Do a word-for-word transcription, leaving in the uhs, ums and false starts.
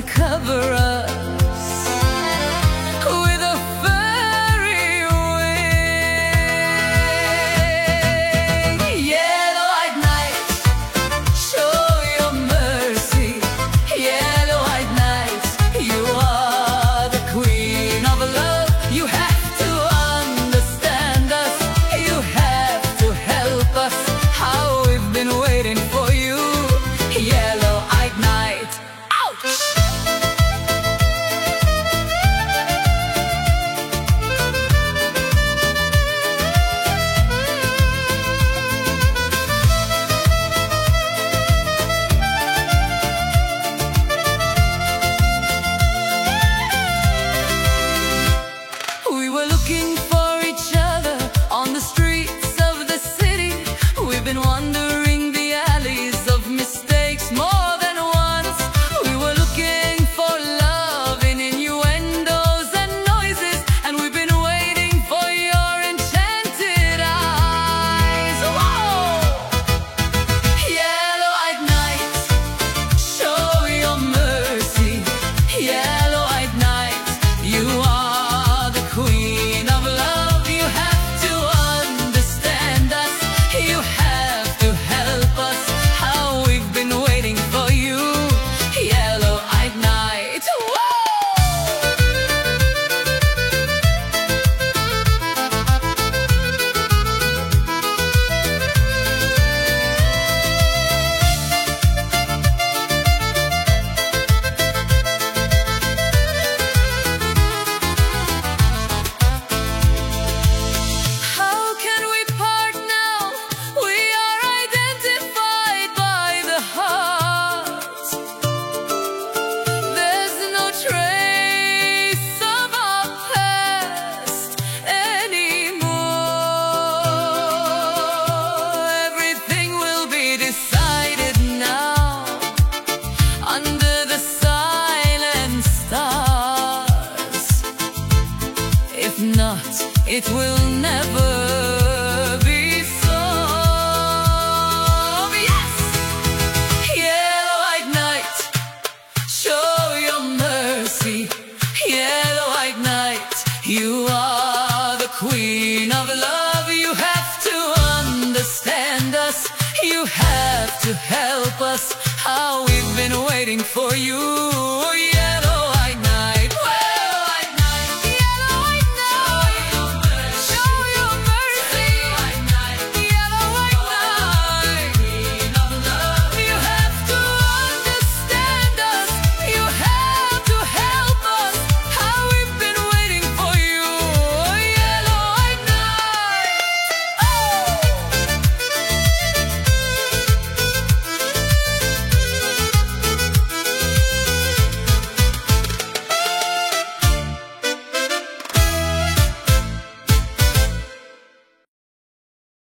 and cover us with a fairy wing. Yellow-eyed night, show your mercy. Yellow-eyed night, you are the queen of love. You have to understand us. You have to help us. How we've been waiting for you. Yellow-eyed night. Ouch! We were looking for each other on the streets of the city. We've been wandering the alleys of mistakes more than once. We were looking for love in innuendos and noises, and we've been waiting for your enchanted eyes. Whoa! Yellow-eyed night, show your mercy. Yellow-eyed night, you are the queen of love. You have to understand us. You have to help us. How we've been waiting for you. Yellow-eyed night. Whoa! How can we part now? We are identified by the heart. There's no trace of our past anymore. Everything will be decided now under the silent stars. If not, it will never be so. Yes! Yellow-eyed night, show your mercy. Yellow-eyed night, you are the queen of love. You have to understand us. You have to help us. How we've been waiting for you.